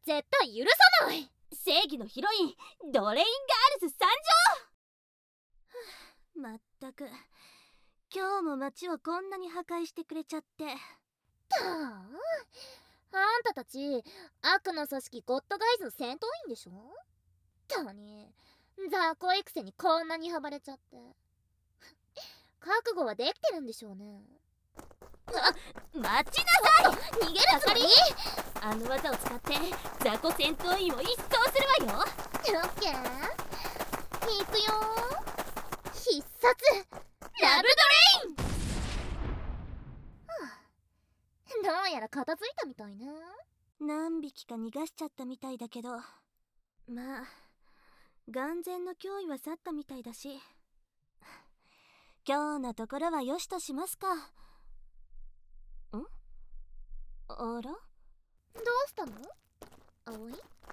絶対許さない。正義のヒロインドレインガールズ参上。まったく今日も街をこんなに破壊してくれちゃって。 あんたたち悪の組織ゴッドガイズの戦闘員でしょ。たに雑魚いくせにこんなに暴れちゃって覚悟はできてるんでしょうね。 待ちなさい。 逃げるつもり？ あの技を使って雑魚戦闘員を一掃するわよ。 オッケー、いくよ。必殺ラブドレイン。どうやら片付いたみたいね。 何匹か逃がしちゃったみたいだけど、まあ眼前の脅威は去ったみたいだし、今日のところはよしとしますか。あら、 どうしたの葵？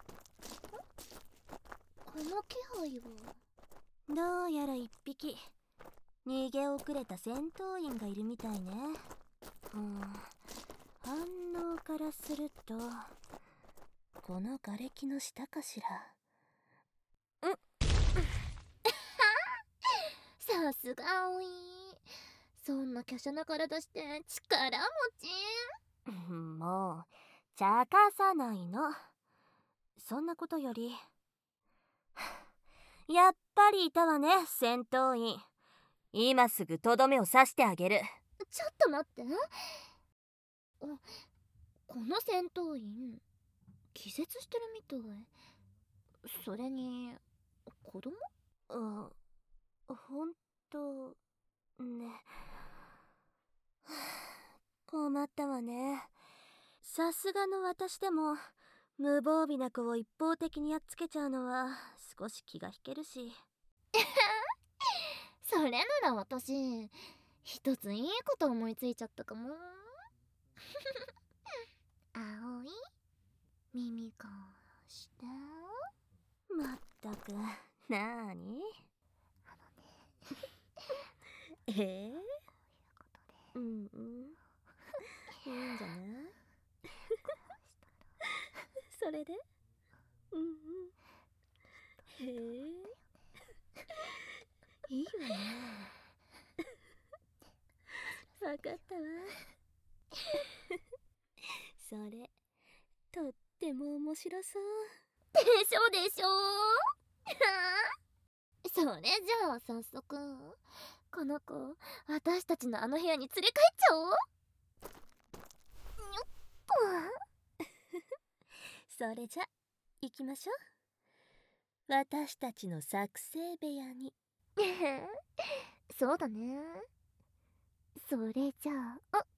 この気配は。 どうやら一匹逃げ遅れた戦闘員がいるみたいね。反応からするとこの瓦礫の下かしら。 さすが葵、そんな華奢な体して力持ち。 もう茶化さないの。そんなことよりやっぱりいたわね、戦闘員。今すぐとどめを刺してあげる。 ちょっと待って、この戦闘員気絶してるみたい。それに子供？ ほんとね。困ったわね。さすがの私でも無防備な子を一方的にやっつけちゃうのは少し気が引けるし。 それなら私一ついいこと思いついちゃったかも。葵、耳貸して。 まったく、なーに？うんうん、いいんじゃないそれで？うんうん、いいわね。わかったわ。それとっても面白そう。 でしょでしょそれじゃあ早速この子私たちのあの部屋に連れ帰っちゃおう。 それじゃ行きましょう。私たちの作成部屋に。 そうだね。それじゃあ